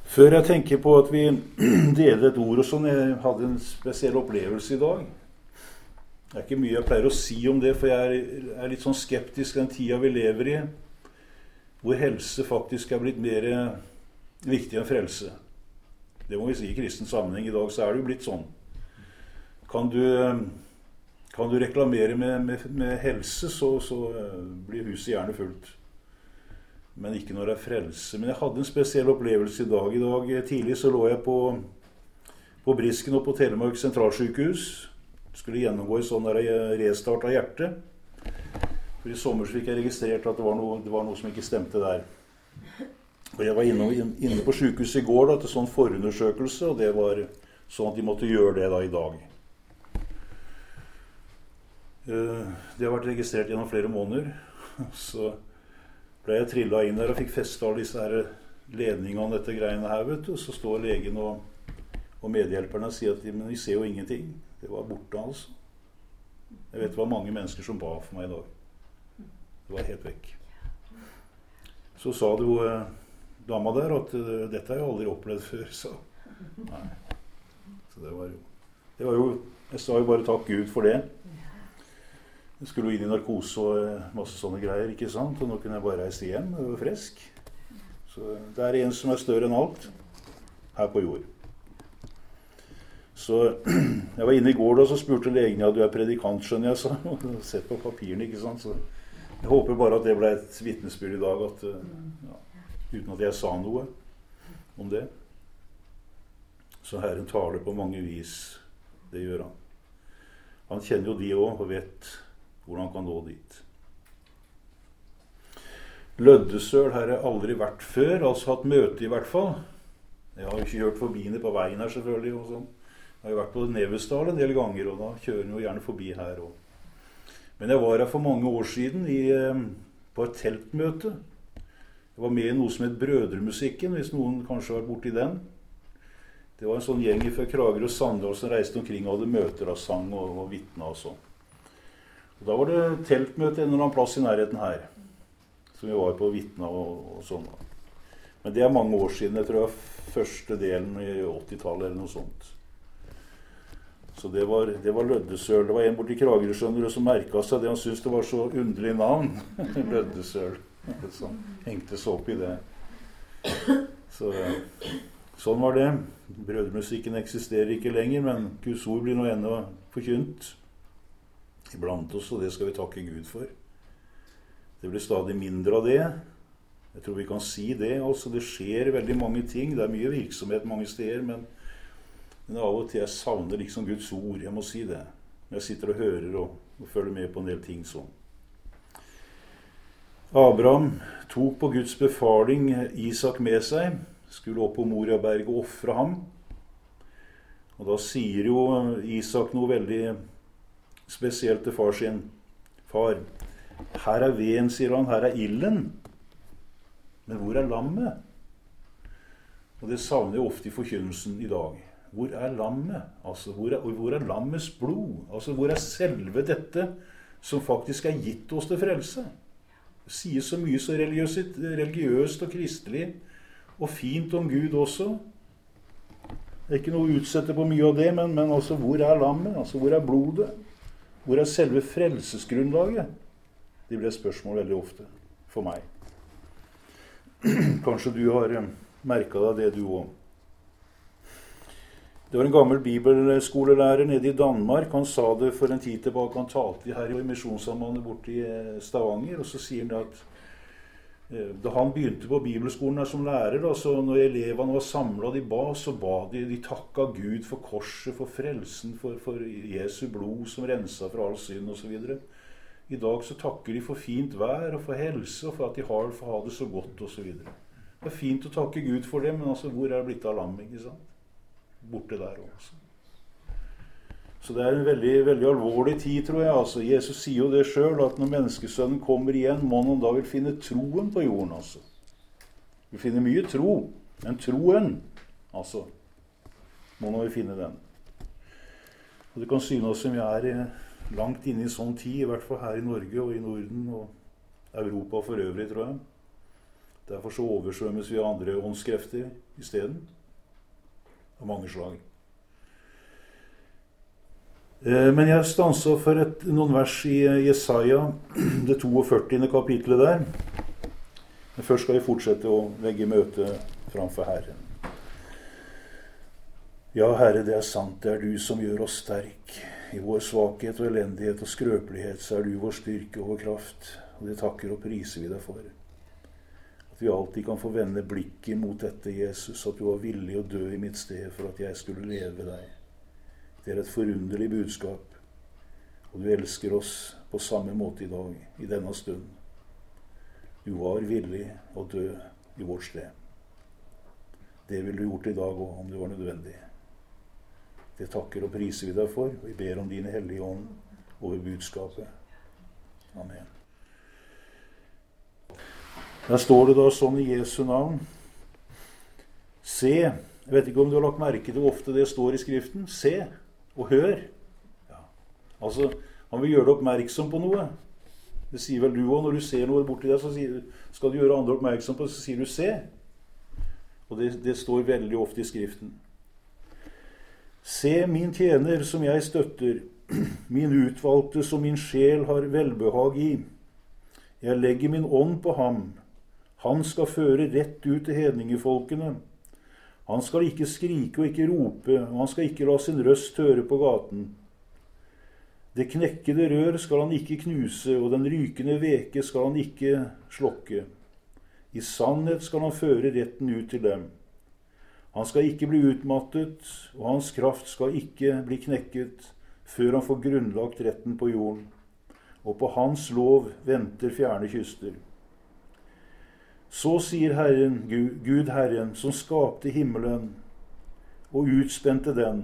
Før jeg tenker på at vi deler et ord og sånn, jeg hadde en spesiell opplevelse i dag. Det er ikke mye jeg pleier å si om det, for jeg er litt sånn skeptisk den tida vi lever i, hvor helse faktisk er blitt mer viktig enn frelse. Det må vi si i kristen sammenheng. I dag så er det jo blitt sånn. Kan du reklamere med helse, så blir huset gjerne fullt. Men ikke når det er frelse. Men jeg hadde en spesiell opplevelse i dag. I dag tidlig så lå jeg på Brisken og på Telemark sentralsykehus. Skulle gjennomgå en sånn restart av hjertet. For i sommer så fikk jeg registrert at det var noe som ikke stemte der. Og jeg var inne på sykehuset i går da, til sånn forundersøkelse, og det var sånn at de måtte gjøre det da i dag. Det har vært registrert gjennom flere måneder. Så ble jeg trillet inn der og fikk festet alle disse her ledningene dette greiene her, vet du. Så står legen og medhjelperne og sier at men vi ser jo ingenting. Det var borte, altså. Jeg vet det var mange mennesker som ba for meg i dag. Det var helt vekk. Så sa det jo dama der at dette har jeg aldri opplevd før, så nei. Så det var jo jeg sa jo bare takk Gud for det. Jeg skulle jo inn i narkose og masse sånne greier, ikke sant? Og nå kunne jeg bare reise hjem og være frisk. Så det er en som er større enn alt her på jord. Så jeg var inne i går da, så spurte legen, ja, du er predikant, skjønner jeg, så sett på papirene, ikke sant? Så jeg håper bare at det ble et vitnesbyrd i dag, at, ja, uten at jeg sa noe om det. Så Herren taler på mange vis, det gjør han. Han kjenner jo de også, og vet hvordan han kan nå dit. Løddesøl har jeg aldri vært før, altså hatt møte i hvert fall. Jeg har jo ikke hørt forbi det på veien her selvfølgelig, og sånn. Jeg har jo vært på Nevesdal en del ganger, og da kjører jeg jo gjerne forbi her også. Men jeg var her for mange år siden på et teltmøte. Jeg var med i noe som het Brødremusikken, hvis noen kanskje har vært borti den. Det var en sånn gjeng fra Krager og Sandal som reiste omkring og hadde møter av sang og vitna og sånn. Og da var det teltmøte en eller annen plass i nærheten her, som vi var på vitna og sånn. Men det er mange år siden, jeg tror det var første delen i 80-tallet eller noe sånt. Så det var Løddesøl. Det var en borti Kragerø, skjønner du, som merket seg det. Han syntes det var så underlig navn. Løddesøl. Så hengte seg opp i det. Så sånn var det. Brødremusikken eksisterer ikke lenger, men Guds ord blir nå ennå forkynt iblant oss, og det skal vi takke Gud for. Det blir stadig mindre av det. Jeg tror vi kan si det. Altså, det skjer veldig mange ting. Det er mye virksomhet mange steder, men av og til jeg savner liksom Guds ord. Jeg må si det. Jeg sitter og hører og følger med på en del ting sånn. Abraham tok på Guds befaling Isak med seg, skulle opp på Moriaberget og offre ham. Og da sier jo Isak noe veldig spesielt til far sin. Far, her er veden, sier han, her er ilden. Men hvor er lammet? Og det savner jeg ofte i forkynnelsen i dag. Hvor er lammet? Altså, hvor er lammets blod? Altså, hvor er selve dette som faktisk er gitt oss til frelse? Det sier så mye så religiøst og kristelig, og fint om Gud også. Det er ikke noe å utsette på mye av det, men altså, hvor er lammet? Altså, hvor er blodet? Hvor er selve frelsesgrunnlaget? Det blir et spørsmål veldig ofte for meg. Kanskje du har merket deg det du også. Det var en gammel bibelskolelærer nede i Danmark. Han sa det for en tid tilbake. Han talte her i Misjonssambandet borte i Stavanger. Og så sier han at da han begynte på bibelskolen her som lærer, da, så når elevene var samlet, de ba, så ba de takket Gud for korset, for frelsen, for Jesu blod som renset fra all synd og så videre. I dag så takker de for fint vær og for helse og for at de har for å ha det så godt og så videre. Det er fint å takke Gud for det, men altså, hvor er det blitt av lam, ikke sant? Borte der også. Så det er en veldig, veldig alvorlig tid, tror jeg. Altså, Jesus sier jo det selv, at når menneskesønnen kommer igjen, må han da vil finne troen på jorden. Altså. Vi finner mye tro, men troen, altså, må han vil finne den. Og det kan synes som vi er langt inne i sånn tid, i hvert fall her i Norge og i Norden og Europa for øvrig, tror jeg. Derfor så oversvømmes vi av andre åndskrefter i stedet. Av mange slag. Men jeg stanset for noen vers i Jesaja, det 42. kapitlet der. Men først skal vi fortsette å legge møte framfor Herren. Ja, Herre, det er sant, det er du som gjør oss sterk. I vår svakhet og elendighet og skrøpelighet så er du vår styrke og vår kraft. Og det takker og priser vi deg for. At vi alltid kan få vende blikket mot dette, Jesus, at du var villig å dø i mitt sted for at jeg skulle leve ved deg. Det er et forunderlig budskap, og du elsker oss på samme måte i dag, i denne stund. Du var villig å dø i vårt sted. Det ville du gjort i dag også, om det var nødvendig. Det takker og priser vi deg for, og vi ber om dine hellige ånd over budskapet. Amen. Der står det da sånn i Jesu navn. Se, jeg vet ikke om du har lagt merke til hvor ofte det står i skriften. Se og hør. Ja. Altså, han vil gjøre deg oppmerksom på noe. Det sier vel du også, når du ser noe borti deg, så skal du gjøre andre oppmerksom på det, så sier du se. Og det står veldig ofte i skriften. Se min tjener som jeg støtter, min utvalgte som min sjel har velbehag i. Jeg legger min ånd på ham. Han skal føre rett ut til hedningefolkene. Han skal ikke skrike og ikke rope, og han skal ikke la sin røst høre på gaten. Det knekkede rør skal han ikke knuse, og den rykende veke skal han ikke slokke. I sannhet skal han føre retten ut til dem. Han skal ikke bli utmattet, og hans kraft skal ikke bli knekket, før han får grunnlagt retten på jorden. Og på hans lov venter fjerne kyster. Så sier Herren, Gud Herren, som skapte himmelen og utspente den,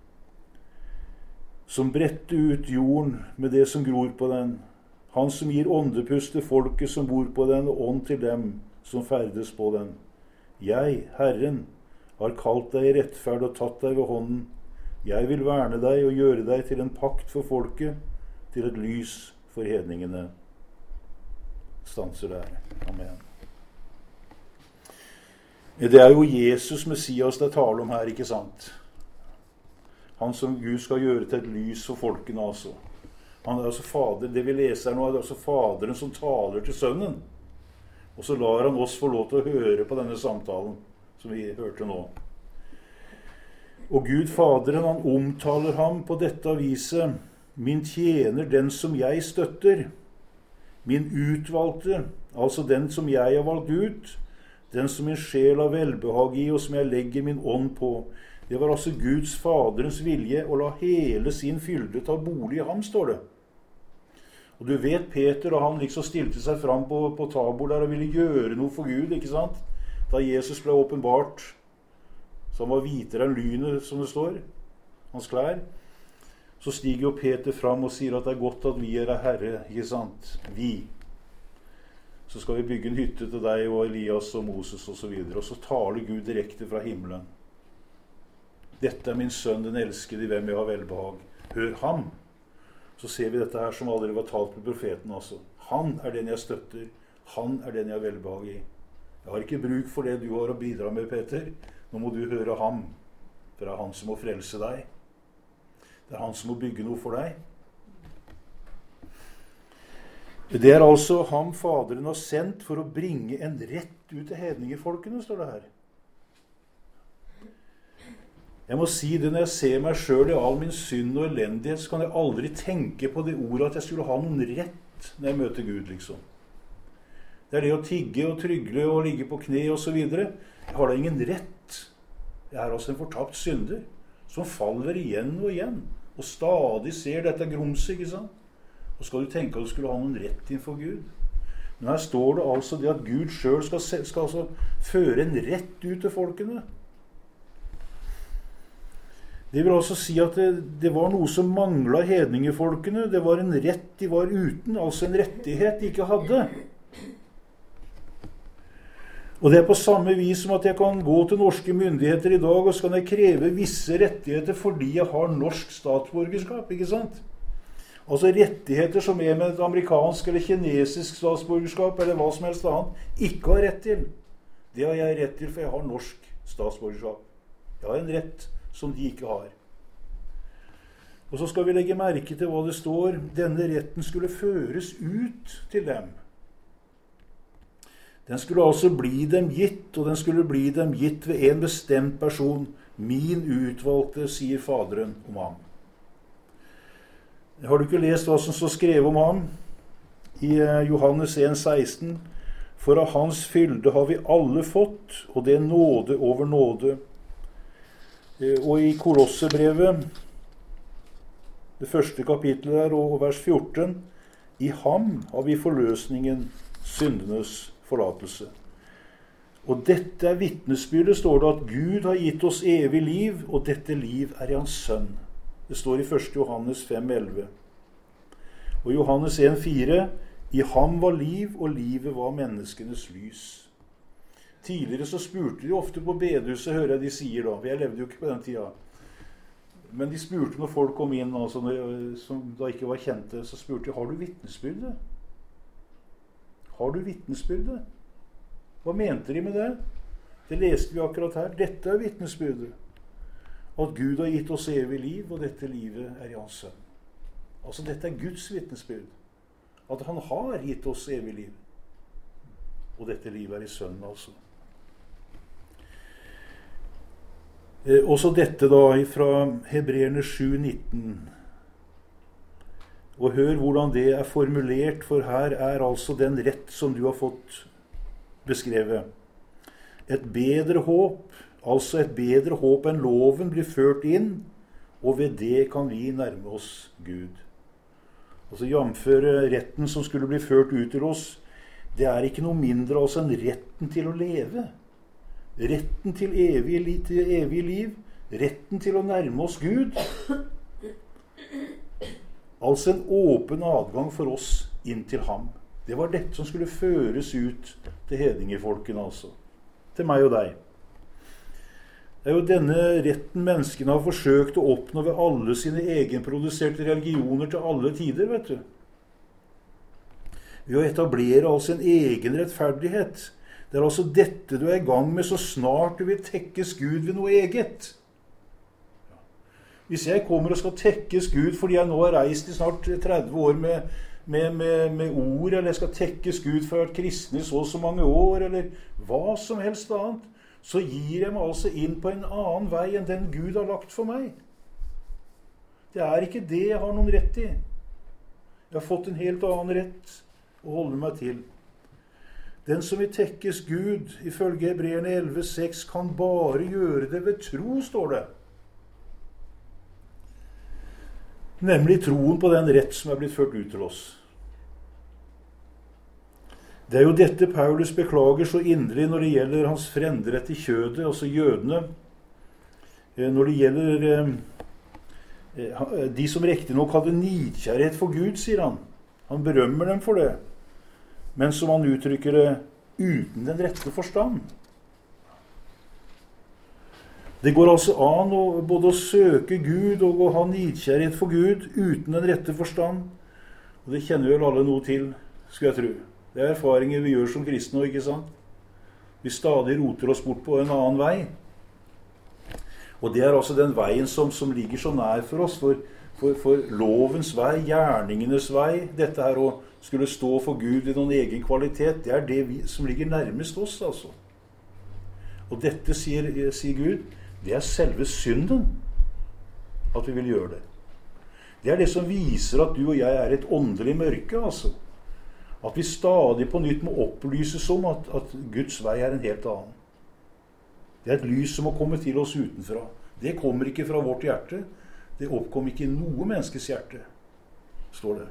som bredte ut jorden med det som gror på den, han som gir åndepust til folket som bor på den, og ånd til dem som ferdes på den. Jeg, Herren, har kalt deg i rettferd og tatt deg ved hånden. Jeg vil verne deg og gjøre deg til en pakt for folket, til et lys for hedningene. Stanser der. Amen. Det er jo Jesus Messias det taler om her, ikke sant? Han som Gud skal gjøre til et lys for folkene, altså. Han er altså fader, det vi leser nå, er altså faderen som taler til sønnen. Og så lar han oss få lov til å høre på denne samtalen, som vi hørte nå. Og Gud Faderen, han omtaler ham på dette viset, min tjener, den som jeg støtter, min utvalgte, altså den som jeg har valgt ut, den som min sjel har velbehag i, og som jeg legger min ånd på. Det var altså Guds Faderens vilje å la hele sin fylde ta bolig i ham, står det. Og du vet Peter, og han liksom stilte seg fram på Tabor der og ville gjøre noe for Gud, ikke sant? Da Jesus ble åpenbart, så han var hvitere enn lynet, som det står, hans klær, så stiger jo Peter fram og sier at det er godt at vi er Herre, ikke sant? Vi. Så skal vi bygge en hytte til deg og Elias og Moses og så videre. Og så taler Gud direkte fra himmelen. Dette er min sønn, den elskede, i hvem jeg har velbehag. Hør ham. Så ser vi dette her som aldri var talt med profeten, altså. Han er den jeg støtter. Han er den jeg har velbehag i. Jeg har ikke bruk for det du har å bidra med, Peter. Nå må du høre ham. For det er han som må frelse deg. Det er han som må bygge noe for deg. Det er altså ham Faderen har sendt for å bringe en rett ut til hedningefolkene, står det her. Jeg må si det, når jeg ser meg selv i all min synd og elendighet, så kan jeg aldri tenke på det ordet at jeg skulle ha noen rett når jeg møter Gud, liksom. Det er det å tigge og trygle og ligge på kne og så videre. Jeg har da ingen rett. Jeg er altså en fortapt synder, som faller igjen og igjen, og stadig ser dette grumset, ikke sant? Og skal du tenke at du skulle ha noen rett innenfor Gud? Men her står det altså det at Gud selv skal altså føre en rett ut til folkene. Det vil altså si at det var noe som manglet hedningefolkene. Det var en rett de var uten, altså en rettighet de ikke hadde. Og det er på samme vis som at jeg kan gå til norske myndigheter i dag, og så kan jeg kreve visse rettigheter fordi jeg har norsk statsborgerskap, ikke sant? Altså rettigheter som med et amerikansk eller kinesisk statsborgerskap, eller hva som helst annet, ikke har rett til. Det har jeg rett til, for jeg har norsk statsborgerskap. Jeg har en rett som de ikke har. Og så skal vi legge merke til hva det står. Denne retten skulle føres ut til dem. Den skulle altså bli dem gitt, og den skulle bli dem gitt ved en bestemt person. Min utvalgte, sier Faderen om ham. Har du ikke lest hva som står skrevet om ham? I Johannes 1,16. For av hans fylde har vi alle fått, og det er nåde over nåde. Og i Kolossebrevet, det første kapitlet der, og vers 14, i ham har vi forløsningen, syndenes forlatelse. Og dette er vitnesbyrdet, står det, at Gud har gitt oss evig liv, og dette liv er i hans sønn. Det står i 1. Johannes 5,11. Og Johannes 1,4, i ham var liv, og livet var menneskenes lys. Tidligere så spurte de ofte på bedehuset, hører jeg de sier da, jeg levde jo ikke på den tida, men de spurte når folk kom inn, altså, som da ikke var kjente, så spurte de, har du vitnesbyrdet? Har du vitnesbyrdet? Hva mente de med det? Det leste vi akkurat her. Dette er vitnesbyrdet. At Gud har gitt oss evig liv, og dette livet er i hans sønn. Altså dette er Guds vitnesbyrd. At han har gitt oss evig liv. Og dette livet er i sønnen altså. Også dette da fra Hebreerne 7,19. Og hør hvordan det er formulert, for her er altså den rett som du har fått beskrevet. Et bedre håp, altså et bedre håp enn loven, blir ført inn, og ved det kan vi nærme oss Gud. Altså jamføre retten som skulle bli ført ut til oss, det er ikke noe mindre altså enn retten til å leve. Retten til evig liv, retten til å nærme oss Gud. Altså en åpen adgang for oss inn til ham. Det var dette som skulle føres ut til hedningefolkene altså. Til meg og deg. Det er jo denne retten menneskene har forsøkt å oppnå ved alle sine egenproduserte religioner til alle tider, vet du. Ved å etablere altså en egen rettferdighet. Det er altså dette du er i gang med så snart du vil tekkes Gud ved noe eget. Hvis jeg kommer og skal tekkes Gud fordi jeg nå har reist i snart 30 år med ord, eller jeg skal tekkes Gud for å ha vært kristen i så mange år, eller hva som helst annet, så gir jeg meg altså inn på en annen vei enn den Gud har lagt for meg. Det er ikke det jeg har noen rett i. Jeg har fått en helt annen rett å holde meg til. Den som vil tekkes Gud, ifølge Hebreerne 11,6, kan bare gjøre det ved tro, står det. Nemlig troen på den rett som er blitt ført ut til oss. Det er jo dette Paulus beklager så inderlig når det gjelder hans frenderett i kjødet, altså jødene. Når det gjelder de som riktig nok hadde nidkjærhet for Gud, sier han. Han berømmer dem for det. Men som han uttrykker det, uten den rette forstand. Det går altså an å både å søke Gud og å ha nidkjærhet for Gud uten den rette forstand. Og det kjenner vel alle noe til, skal jeg tro. Det er erfaringer vi gjør som kristne, ikke sant? Vi stadig roter oss bort på en annen vei. Og det er altså den veien som ligger så nær for oss, for lovens vei, gjerningenes vei, dette her å skulle stå for Gud i noen egen kvalitet, det er det som ligger nærmest oss, altså. Og dette, sier Gud, det er selve synden, at vi vil gjøre det. Det er det som viser at du og jeg er et åndelig mørke, altså. At vi stadig på nytt må opplyses om at Guds vei er en helt annen. Det er et lys som må komme til oss utenfra. Det kommer ikke fra vårt hjerte. Det oppkom ikke i noe menneskes hjerte, står det.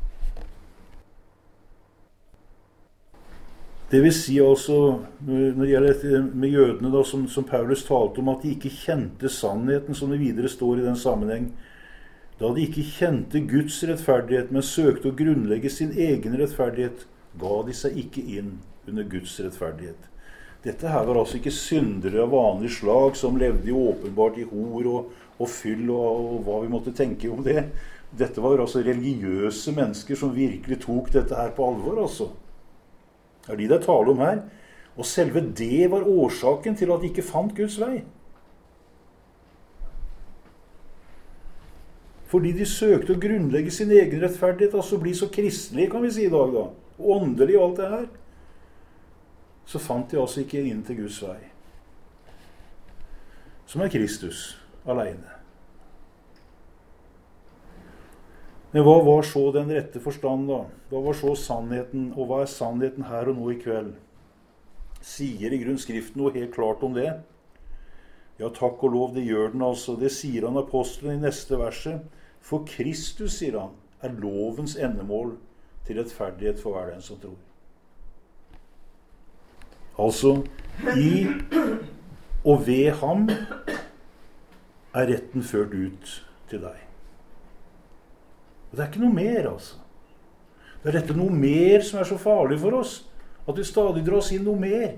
Det vil si altså, når det gjelder med jødene da, som Paulus talte om, at de ikke kjente sannheten, som det videre står i den sammenheng. Da de ikke kjente Guds rettferdighet, men søkte å grunnlegge sin egen rettferdighet, ga de seg ikke inn under Guds rettferdighet. Dette her var altså ikke syndere av vanlig slag, som levde åpenbart i hor og fyll og hva vi måtte tenke om det. Dette var altså religiøse mennesker som virkelig tok dette her på alvor, altså. Det er de det taler om her. Og selve det var årsaken til at de ikke fant Guds vei. Fordi de søkte å grunnlegge sin egen rettferdighet, altså bli så kristelige, kan vi si i dag da, og åndelige og alt det her. Så fant de altså ikke inn til Guds vei, som er Kristus alene. Men hva var så den rette forstand da? Hva var så sannheten, og hva er sannheten her og nå i kveld? Sier i grunn Skriften noe helt klart om det? Ja, takk og lov, det gjør den altså. Det sier han apostelen i neste verset. For Kristus, sier han, er lovens endemål til rettferdighet for hver den som tror. Altså, i og ved ham er retten ført ut til deg. Og det er ikke noe mer, altså. Det er dette noe mer som er så farlig for oss, at vi stadig dras inn noe mer.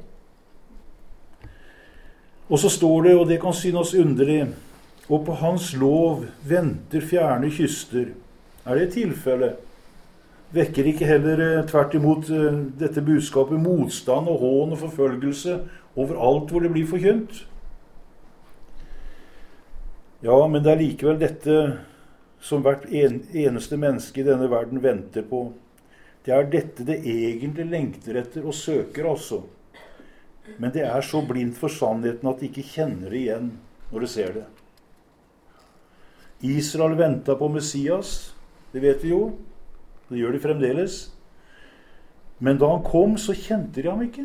Og så står det, og det kan synes underlig, og på hans lov venter fjerne kyster. Er det et tilfelle? Vekker ikke heller tvert imot dette budskapet motstand og hån og forfølgelse overalt hvor det blir forkynt? Ja, men det er likevel dette som hvert eneste menneske i denne verden venter på. Det er dette det egentlig lengter etter og søker altså. Men det er så blindt for sannheten at de ikke kjenner det igjen når de ser det. Israel ventet på Messias, det vet vi jo. Det gjør de fremdeles. Men da han kom, så kjente de ham ikke.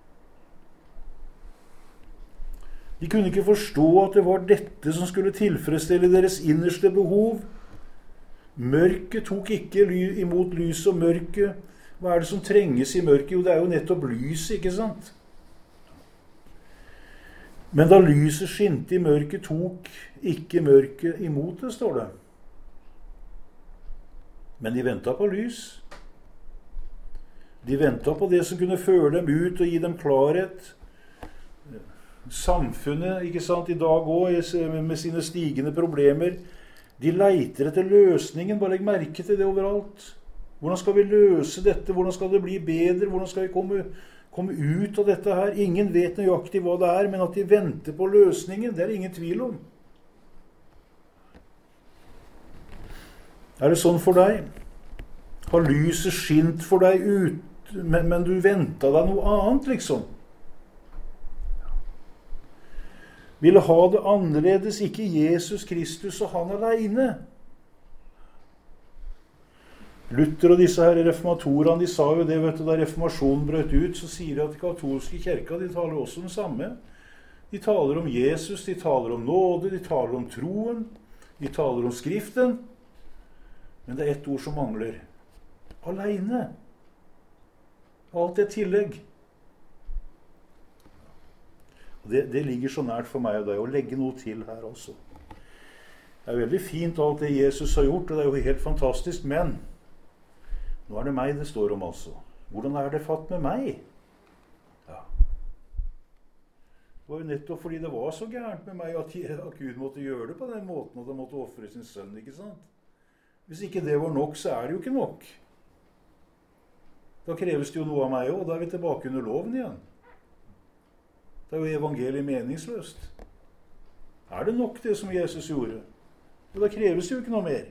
De kunne ikke forstå at det var dette som skulle tilfredsstille deres innerste behov. Mørket tok ikke imot lys og mørket. Hva er det som trenges i mørket? Jo, det er jo nettopp lyset, ikke sant? Men da lyset skinte i mørket, tok ikke mørket imot det, står det. Men de ventet på lys. De ventet på det som kunne føre dem ut og gi dem klarhet. Samfunnet, ikke sant, i dag også, med sine stigende problemer, de leiter etter løsningen. Bare legg merke til det overalt. Hvordan skal vi løse dette? Hvordan skal det bli bedre? Hvordan skal vi komme ut av dette her? Ingen vet nøyaktig hva det er, men at de venter på løsningen, det er ingen tvil om. Er det sånn for deg? Har lyset skint for deg ut, men du ventet deg noe annet, liksom? Ville ha det annerledes, ikke Jesus Kristus og han alene. Luther og disse her reformatorene, de sa jo det, vet du, da reformasjonen brøt ut, så sier de at de katolske kirka, de taler også om det samme. De taler om Jesus, de taler om nåde, de taler om troen, de taler om Skriften. Men det er ett ord som mangler. Alene. Alt er tillegg. Og det ligger så nært for meg og deg å legge noe til her også. Det er veldig fint alt det Jesus har gjort, og det er jo helt fantastisk, men nå er det meg det står om altså. Hvordan er det fatt med meg? Ja. Det var jo nettopp fordi det var så gærent med meg at Gud måtte gjøre det på den måten, og det måtte offre sin sønn, ikke sant? Hvis ikke det var nok, så er det jo ikke nok. Da kreves det jo noe av meg også, og da er vi tilbake under loven igjen. Det er jo evangeliet meningsløst. Er det nok det som Jesus gjorde? Og da kreves det jo ikke noe mer.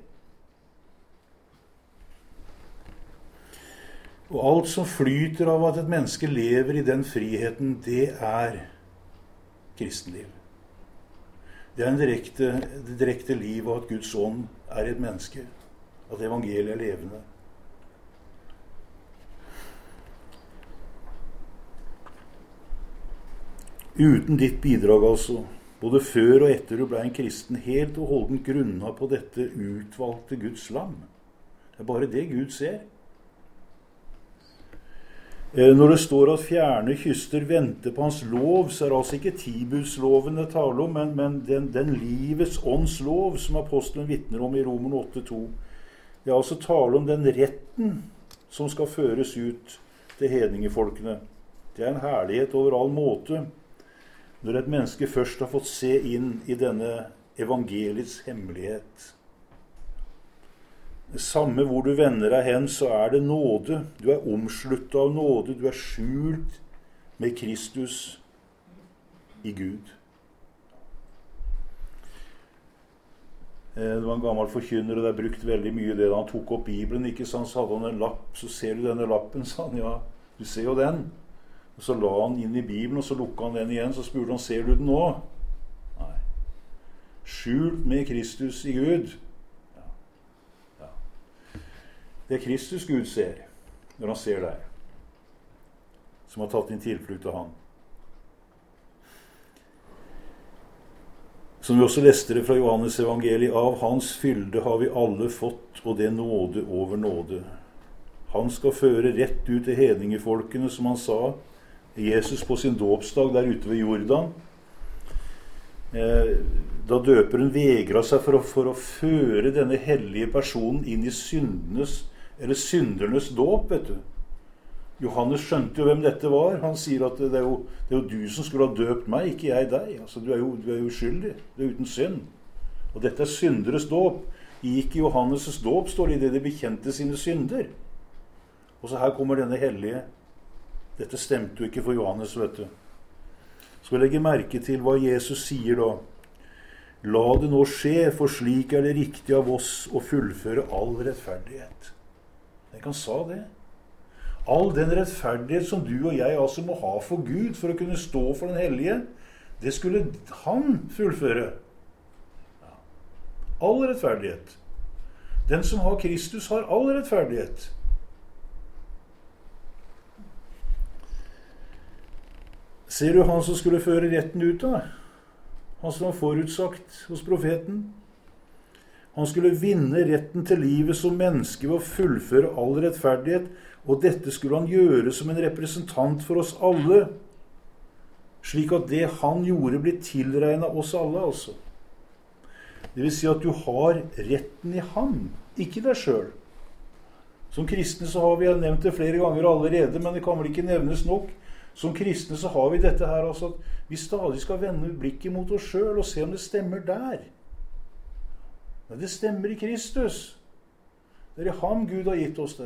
Og alt som flyter av at et menneske lever i den friheten, det er kristenliv. Det er det direkte liv av at Guds ånd er et menneske. At evangeliet er levende. Uten ditt bidrag altså, både før og etter du ble en kristen, helt og holdent grunnet på dette utvalgte Guds lam. Det er bare det Gud ser. Når det står at fjerne kyster venter på hans lov, så er det altså ikke tibudsloven det taler om, men den livets ånds lov som apostelen vitner om i Roman 8:2. Det er altså tale om den retten som skal føres ut til hedningefolkene. Det er en herlighet over all måte. Når et menneske først har fått se inn i denne evangeliets hemmelighet. Samme hvor du vender deg hen, så er det nåde. Du er omsluttet av nåde. Du er skjult med Kristus i Gud. Det var en gammel forkynner, og det er brukt veldig mye det. Da han tok opp Bibelen, ikke sant, så hadde han en lapp. Så ser du denne lappen, sa han. Ja, du ser jo den. Og så la han inn i Bibelen, og så lukket han den igjen. Så spurte han, ser du den nå? Nei. Skjult med Kristus i Gud. Ja. Ja. Det er Kristus Gud ser, når han ser deg, som har tatt din tilflukt til han. Som vi også leste det fra Johannes evangeliet, av hans fylde har vi alle fått, og det nåde over nåde. Han skal føre rett ut til hedningefolkene, som han sa, Jesus på sin dåpsdag der ute ved Jordan. Da døperen vegret seg for å føre denne hellige personen inn i syndernes dåp, vet du. Johannes skjønte jo hvem dette var. Han sier at det er jo du som skulle ha døpt meg, ikke jeg deg. Altså, du er jo uskyldig. Du er uten synd. Og dette er synderes dåp. Gikk i Johannes' dåp, står det i det de bekjente sine synder. Og så her kommer denne hellige. Dette stemte jo ikke for Johannes, vet du. Så vi legger merke til hva Jesus sier da. La det nå skje, for slik er det riktig av oss å fullføre all rettferdighet. Tenk, han sa det. All den rettferdighet som du og jeg altså må ha for Gud for å kunne stå for den hellige, det skulle han fullføre. Ja. All rettferdighet. Den som har Kristus har all rettferdighet. Ser du han som skulle føre retten ut da? Han som var forutsagt hos profeten. Han skulle vinne retten til livet som menneske ved å fullføre all rettferdighet, og dette skulle han gjøre som en representant for oss alle, slik at det han gjorde blir tilregnet oss alle, altså. Det vil si at du har retten i ham, ikke deg selv. Som kristne så har vi nevnt det flere ganger allerede, men det kan vel ikke nevnes nok. Som kristne så har vi dette her, altså, at vi stadig skal vende blikket mot oss selv og se om det stemmer der. Men det stemmer i Kristus. Det er i ham Gud har gitt oss det.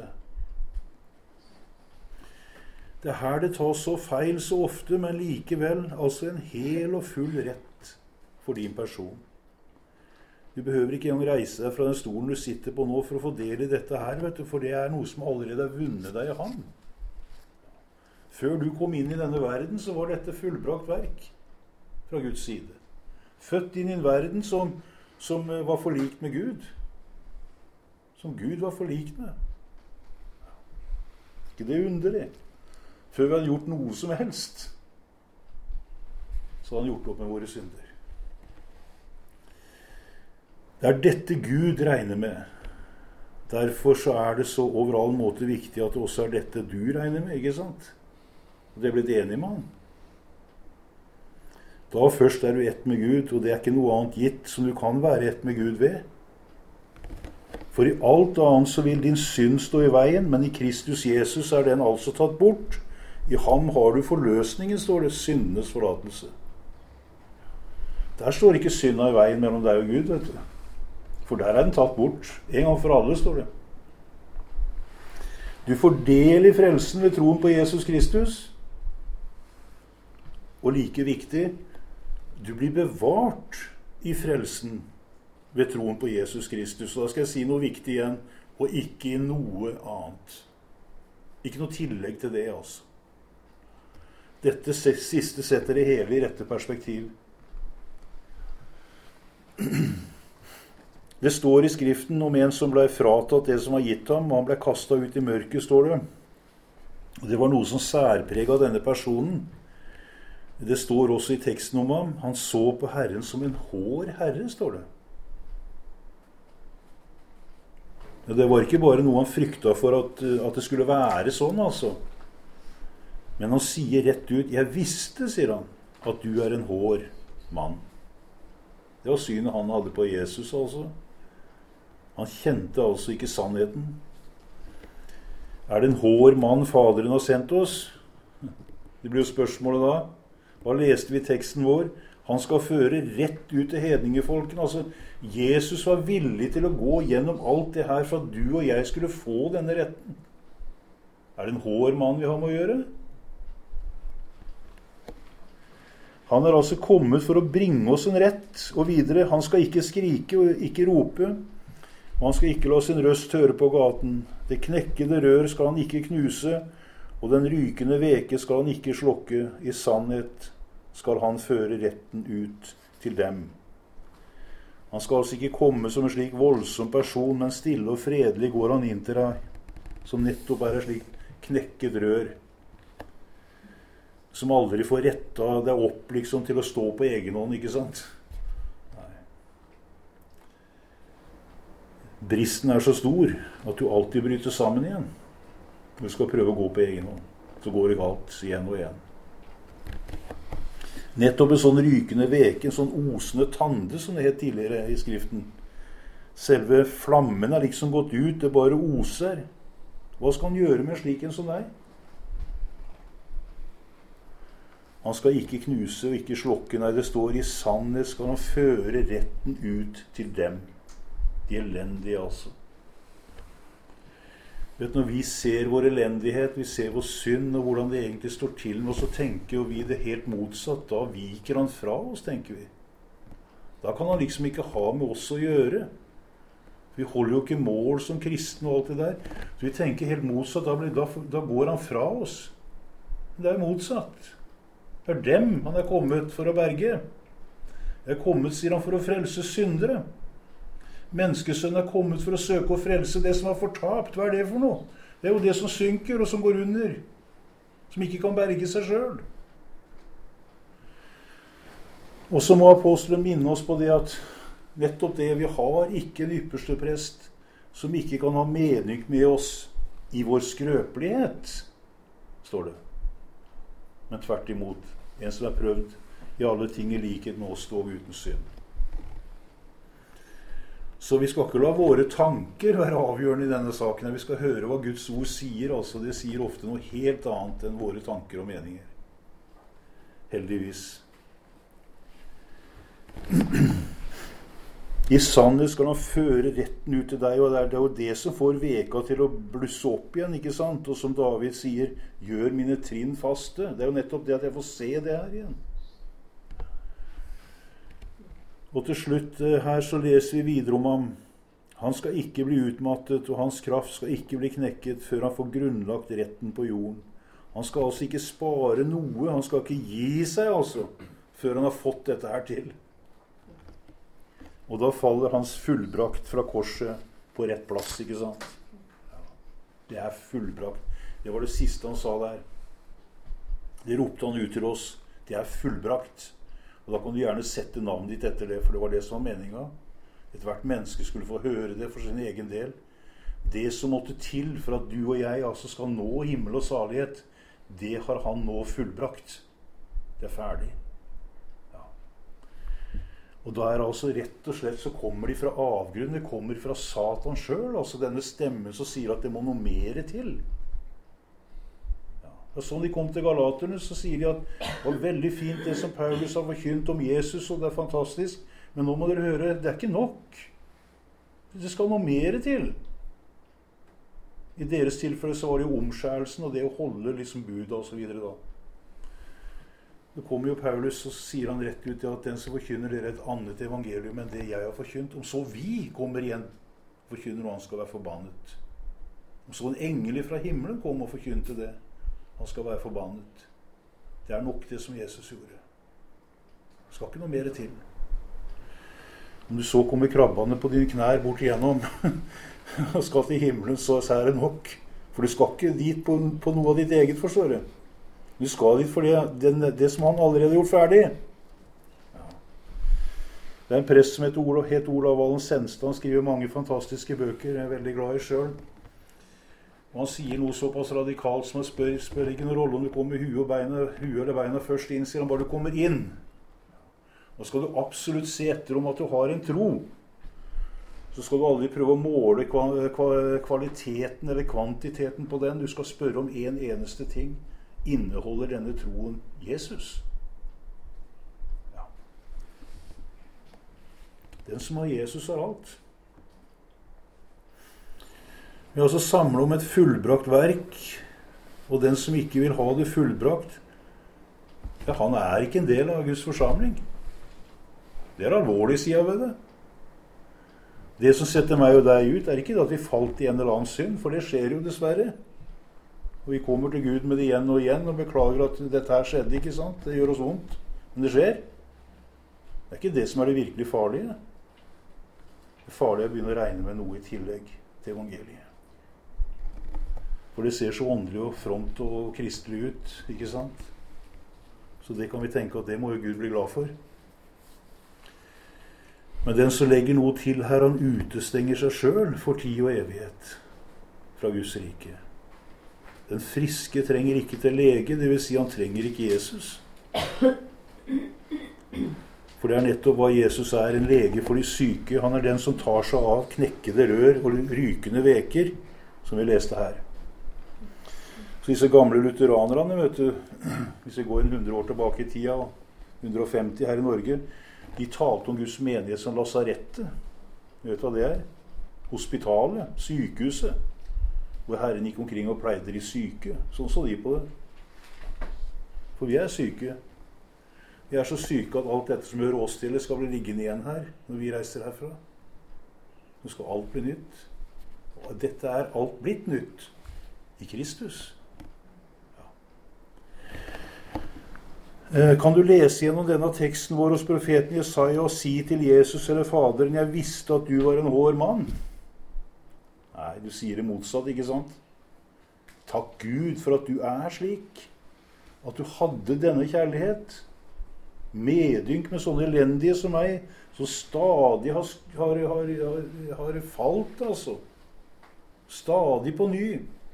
Det er her det tas så feil så ofte, men likevel altså en hel og full rett for din person. Du behøver ikke engang reise deg fra den stolen du sitter på nå for å få del i dette her, vet du, for det er noe som allerede har vunnet deg i ham. Før du kom inn i denne verden, så var dette fullbrakt verk fra Guds side. Født inn i en verden som var forlikt med Gud. Som Gud var forlikt med. Ikke det underlig? Før vi hadde gjort noe som helst, så hadde han gjort opp med våre synder. Det er dette Gud regner med. Derfor så er det så over all måte viktig at det også er dette du regner med, ikke sant? Og det er blitt enig med han. Da først er du ett med Gud, og det er ikke noe annet gitt som du kan være ett med Gud ved. For i alt annet så vil din synd stå i veien, men i Kristus Jesus er den altså tatt bort. I ham har du forløsningen, står det, syndenes forlatelse. Der står ikke synda i veien mellom deg og Gud, vet du. For der er den tatt bort. En gang for alle, står det. Du får del i frelsen ved troen på Jesus Kristus. Og like viktig, du blir bevart i frelsen ved troen på Jesus Kristus. Og da skal jeg si noe viktig igjen, og ikke i noe annet. Ikke noe tillegg til det, altså. Dette siste setter det hele i rette perspektiv. Det står i Skriften om en som ble fratatt det som var gitt ham, og han ble kastet ut i mørket, står det. Det var noe som særpreget denne personen. Det står også i teksten om ham. Han så på Herren som en hår herre, står det. Det var ikke bare noe han frykta for at det skulle være sånn, altså. Men han sier rett ut, jeg visste, sier han, at du er en hår mann. Det var synet han hadde på Jesus, altså. Han kjente altså ikke sannheten. Er det en hår mann Faderen har sendt oss? Det blir jo spørsmålet da. Hva leste vi i teksten vår? Han skal føre rett ut til hedningefolkene. Altså, Jesus var villig til å gå gjennom alt det her for at du og jeg skulle få denne retten. Er det en hård mann vi har med å gjøre? Han er altså kommet for å bringe oss en rett, og videre. Han skal ikke skrike og ikke rope, og han skal ikke la sin røst høre på gaten. Det knekkede rør skal han ikke knuse, og den rykende veke skal han ikke slokke. I sannhet skal han føre retten ut til dem. Han skal altså ikke komme som en slik voldsom person, men stille og fredelig går han inn til deg, som nettopp er et slik knekket rør, som aldri får retta deg opp liksom, til å stå på egen hånd, ikke sant? Nei. Bristen er så stor at du alltid bryter sammen igjen. Du skal prøve å gå på egen hånd. Så går det galt igjen og igjen. Nettopp en sånn rykende veke, en sånn osende tande, som det het tidligere i skriften. Selve flammen er liksom gått ut, det bare oser. Hva skal han gjøre med slik en som deg? Han skal ikke knuse og ikke slokke, nei, det står i sannhet skal han føre retten ut til dem. De elendige, altså. Vet du, når vi ser vår elendighet, vi ser vår synd og hvordan det egentlig står til med oss, så tenker vi det helt motsatt. Da viker han fra oss, tenker vi. Da kan han liksom ikke ha med oss å gjøre. Vi holder jo ikke mål som kristne og alt det der. Så vi tenker helt motsatt, da går han fra oss. Det er motsatt. Det er dem han er kommet for å berge. Jeg er kommet, sier han, for å frelse syndere. Menneskesønnen er kommet for å søke og frelse det som er fortapt. Hva er det for noe? Det er jo det som synker og som går under. Som ikke kan berge seg selv. Og så må apostelen minne oss på det at nettopp det vi har ikke en ypperste prest som ikke kan ha mening med oss i vår skrøpelighet, står det. Men tvert imot, en som er prøvd i alle ting i likhet med oss, dog uten synd. Så vi skal ikke la våre tanker være avgjørende i denne saken. Vi skal høre hva Guds ord sier. Altså, det sier ofte noe helt annet enn våre tanker og meninger. Heldigvis. I sannhet skal han føre retten ut til deg, og det er jo det som får veka til å blusse opp igjen, ikke sant? Og som David sier, gjør mine trinn faste. Det er jo nettopp det at jeg får se det her igjen. Og til slutt her så leser vi videre om ham. Han skal ikke bli utmattet, og hans kraft skal ikke bli knekket før han får grunnlagt retten på jorden. Han skal altså ikke spare noe, han skal ikke gi seg altså, før han har fått dette her til. Og da faller hans fullbrakt fra korset på rett plass, ikke sant? Ja, det er fullbrakt. Det var det siste han sa der. Det ropte han ut til oss. Det er fullbrakt. Og da kan du gjerne sette navnet ditt etter det, for det var det som var meningen. Hvert menneske skulle få høre det for sin egen del. Det som måtte til for at du og jeg altså skal nå himmel og salighet, det har han nå fullbrakt. Det er ferdig. Og da er altså rett og slett så kommer de fra avgrunnen, det kommer fra Satan selv, altså denne stemmen som sier at det må noe mer til. Ja. Og sånn de kom til Galaterne, så sier de at det var veldig fint det som Paulus har forkynt om Jesus, og det er fantastisk, men nå må dere høre, det er ikke nok. Det skal noe mer til. I deres tilfelle så var det jo omskjærelsen, og det å holde liksom budet og så videre da. Det kommer jo Paulus, og sier han rett ut at den som forkynner dere et annet evangelium enn det jeg har forkynt. Om så vi kommer igjen, forkynner og han skal være forbannet. Om så en engel fra himmelen kom og forkynte det, han skal være forbannet. Det er nok det som Jesus gjorde. Det skal ikke noe mer til. Om du så kommer krabbene på dine knær bort igjennom og skal til himmelen, så er det nok. For du skal ikke dit på noe av ditt eget, forstår du. Du skal dit for det som han allerede har gjort ferdig. Ja. Det er en prest som heter Olav Valen Senstad. Han skriver mange fantastiske bøker. Jeg er veldig glad i selv. Og han sier noe såpass radikalt som han spør ikke noen rolle om du kommer med huet eller beina først inn, sier han bare du kommer inn. Da skal du absolutt se etter om at du har en tro. Så skal du aldri prøve å måle kvaliteten eller kvantiteten på den. Du skal spørre om en eneste ting. Inneholder denne troen Jesus? Ja. Den som har Jesus har alt. Vi har altså samlet om et fullbrakt verk, og den som ikke vil ha det fullbrakt, ja, han er ikke en del av Guds forsamling. Det er alvorlig sida ved det. Det som setter meg og deg ut, er ikke det at vi falt i en eller annen synd, for det skjer jo dessverre. Og vi kommer til Gud med det igjen og beklager at dette her skjedde, ikke sant? Det gjør oss vondt, men det skjer. Det er ikke det som er det virkelig farlige. Det farlige er å begynne å regne med noe i tillegg til evangeliet. For det ser så åndelig og front og kristelig ut, ikke sant? Så det kan vi tenke at det må jo Gud bli glad for. Men den som legger noe til her, han utestenger seg selv for tid og evighet fra Guds rike. Den friske trenger ikke til lege, det vil si han trenger ikke Jesus. For det er nettopp hva Jesus er, en lege for de syke. Han er den som tar seg av knekkede rør og rykende veker, som vi leste her. Så disse gamle lutheranerne, vet du, hvis vi går 100 år tilbake i tida, 150 her i Norge, de talte om Guds menighet som lasarettet. Vet du hva det er? Hospitalet, sykehuset, hvor Herren gikk omkring og pleide de syke. Sånn så de på det. For vi er syke. Vi er så syke at alt dette som hører oss til, skal bli liggende igjen her når vi reiser herfra. Nå skal alt bli nytt. Og dette er alt blitt nytt i Kristus. Kan du lese gjennom denne teksten vår hos profeten Jesaja og si til Jesus eller Faderen, jeg visste at du var en hård mann? Nei, du sier det motsatt, ikke sant? Takk Gud for at du er slik. At du hadde denne kjærlighet. Medynk med sånne elendige som meg, så stadig har falt, altså. Stadig på ny.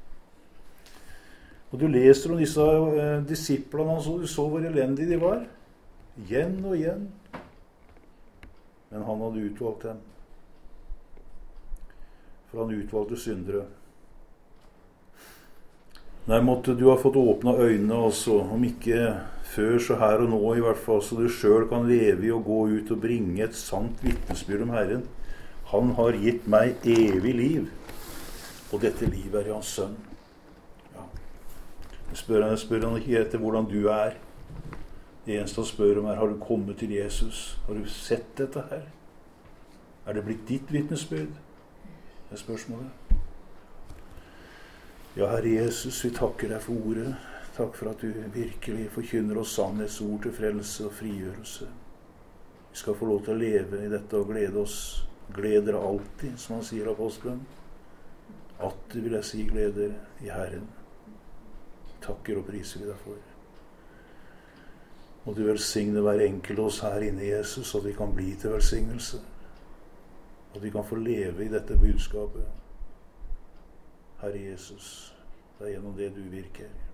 Og du leser om disse disiplene, du så hvor elendige de var. Igjen og igjen. Men han hadde utvalgt dem. For han utvalgte syndere. Nei, måtte du ha fått åpne øynene også, om ikke før så her og nå i hvert fall, så du selv kan leve i og gå ut og bringe et sant vitnesbyrd om Herren. Han har gitt meg evig liv, og dette livet er i hans sønn. Ja. Jeg spør han ikke etter hvordan du er. Det eneste han spør om er, har du kommet til Jesus? Har du sett dette her? Er det blitt ditt vitnesbyrd? Det er spørsmålet. Ja, Herre Jesus, vi takker deg for ordet. Takk for at du virkelig forkynner oss sannhetsord til frelse og frigjørelse. Vi skal få lov til å leve i dette og glede oss. Gled dere alltid, som han sier apostelen. Atter vil jeg si gleder i Herren. Takker og priser vi deg for. Må du velsigne hver enkelt oss her inne i Jesus, så at vi kan bli til velsignelse. At vi kan få leve i dette budskapet. Herre Jesus, det er gjennom det du virker.